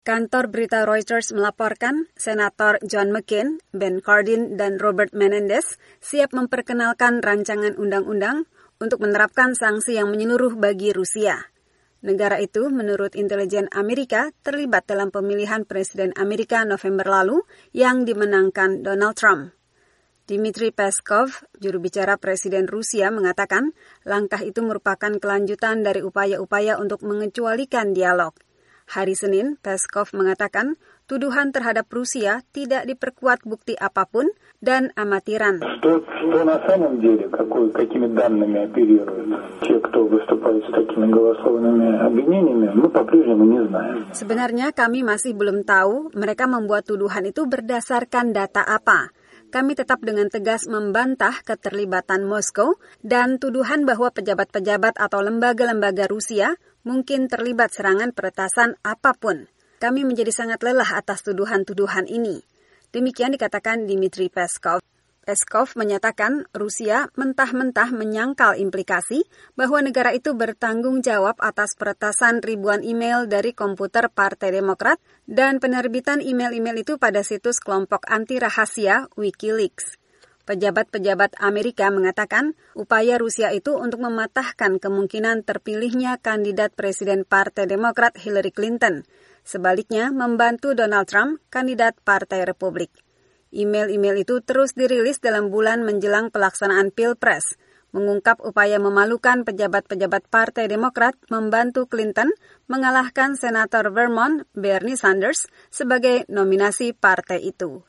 Kantor berita Reuters melaporkan Senator John McCain, Ben Cardin, dan Robert Menendez siap memperkenalkan rancangan undang-undang untuk menerapkan sanksi yang menyeluruh bagi Rusia. Negara itu, menurut intelijen Amerika, terlibat dalam pemilihan Presiden Amerika November lalu yang dimenangkan Donald Trump. Dmitry Peskov, juru bicara Presiden Rusia, mengatakan langkah itu merupakan kelanjutan dari upaya-upaya untuk mengecualikan dialog. Hari Senin, Peskov mengatakan tuduhan terhadap Rusia tidak diperkuat bukti apapun dan amatiran. Sebenarnya kami masih belum tahu mereka membuat tuduhan itu berdasarkan data apa. Kami tetap dengan tegas membantah keterlibatan Moskow dan tuduhan bahwa pejabat-pejabat atau lembaga-lembaga Rusia mungkin terlibat serangan peretasan apapun. Kami menjadi sangat lelah atas tuduhan-tuduhan ini. Demikian dikatakan Dmitry Peskov. Peskov menyatakan Rusia mentah-mentah menyangkal implikasi bahwa negara itu bertanggung jawab atas peretasan ribuan email dari komputer Partai Demokrat dan penerbitan email-email itu pada situs kelompok anti-rahasia Wikileaks. Pejabat-pejabat Amerika mengatakan upaya Rusia itu untuk mematahkan kemungkinan terpilihnya kandidat Presiden Partai Demokrat Hillary Clinton. Sebaliknya, membantu Donald Trump, kandidat Partai Republik. Email-email itu terus dirilis dalam bulan menjelang pelaksanaan Pilpres, mengungkap upaya memalukan pejabat-pejabat Partai Demokrat membantu Clinton mengalahkan Senator Vermont Bernie Sanders sebagai nominasi partai itu.